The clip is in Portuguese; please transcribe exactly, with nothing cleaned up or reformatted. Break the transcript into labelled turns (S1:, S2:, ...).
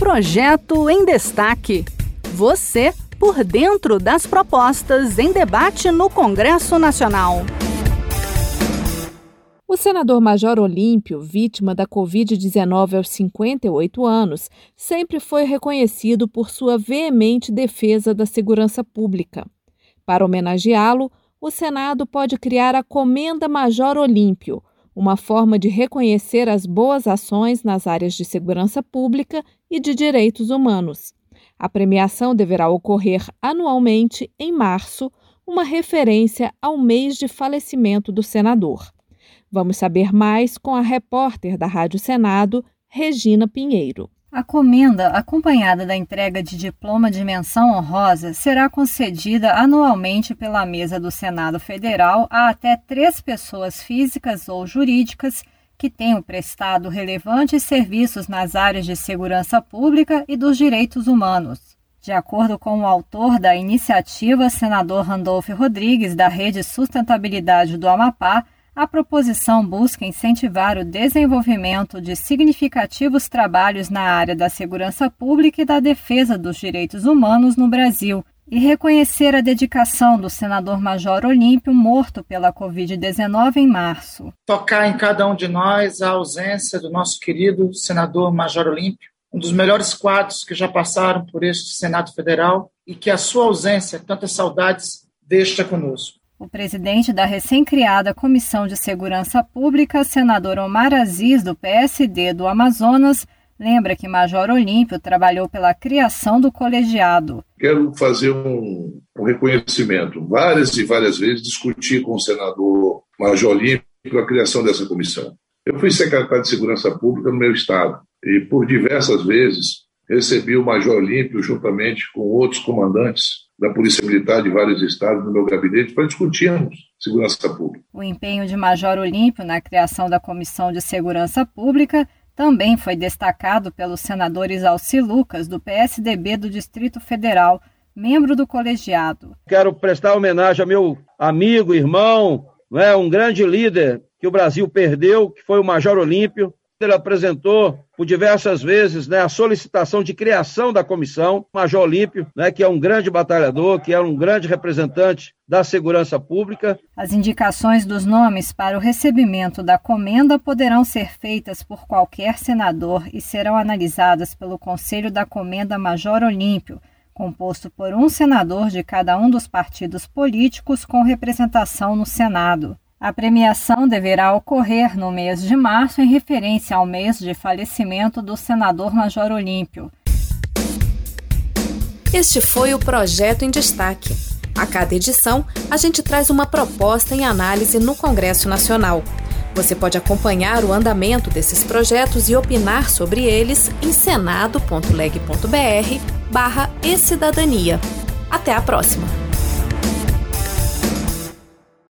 S1: Projeto em Destaque. Você por dentro das propostas em debate no Congresso Nacional.
S2: O senador Major Olímpio, vítima da covid dezenove aos cinquenta e oito anos, sempre foi reconhecido por sua veemente defesa da segurança pública. Para homenageá-lo, o Senado pode criar a Comenda Major Olímpio, uma forma de reconhecer as boas ações nas áreas de segurança pública e de direitos humanos. A premiação deverá ocorrer anualmente em março, uma referência ao mês de falecimento do senador. Vamos saber mais com a repórter da Rádio Senado, Regina Pinheiro.
S3: A comenda, acompanhada da entrega de diploma de menção honrosa, será concedida anualmente pela mesa do Senado Federal a até três pessoas físicas ou jurídicas que tenham prestado relevantes serviços nas áreas de segurança pública e dos direitos humanos. De acordo com o autor da iniciativa, senador Randolfo Rodrigues, da Rede Sustentabilidade do Amapá, a proposição busca incentivar o desenvolvimento de significativos trabalhos na área da segurança pública e da defesa dos direitos humanos no Brasil e reconhecer a dedicação do senador Major Olímpio, morto pela covid dezenove em março.
S4: Tocar em cada um de nós a ausência do nosso querido senador Major Olímpio, um dos melhores quadros que já passaram por este Senado Federal e que a sua ausência, tantas saudades, deixa conosco.
S3: O presidente da recém-criada Comissão de Segurança Pública, senador Omar Aziz, do P S D do Amazonas, lembra que Major Olímpio trabalhou pela criação do colegiado.
S5: Quero fazer um, um reconhecimento. Várias e várias vezes discuti com o senador Major Olímpio a criação dessa comissão. Eu fui secretário de Segurança Pública no meu estado e por diversas vezes recebi o Major Olímpio juntamente com outros comandantes da Polícia Militar de vários estados no meu gabinete para discutirmos segurança pública.
S3: O empenho de Major Olímpio na criação da Comissão de Segurança Pública também foi destacado pelo senador Isalci Lucas, do P S D B do Distrito Federal, membro do colegiado.
S6: Quero prestar homenagem ao meu amigo, irmão, né, um grande líder que o Brasil perdeu, que foi o Major Olímpio. Ele apresentou por diversas vezes, né, a solicitação de criação da comissão. Major Olímpio, né, que é um grande batalhador, que é um grande representante da segurança pública.
S3: As indicações dos nomes para o recebimento da comenda poderão ser feitas por qualquer senador e serão analisadas pelo Conselho da Comenda Major Olímpio, composto por um senador de cada um dos partidos políticos com representação no Senado. A premiação deverá ocorrer no mês de março, em referência ao mês de falecimento do senador Major Olímpio.
S2: Este foi o Projeto em Destaque. A cada edição, a gente traz uma proposta em análise no Congresso Nacional. Você pode acompanhar o andamento desses projetos e opinar sobre eles em senado ponto leg ponto br barra e cidadania. Até a próxima!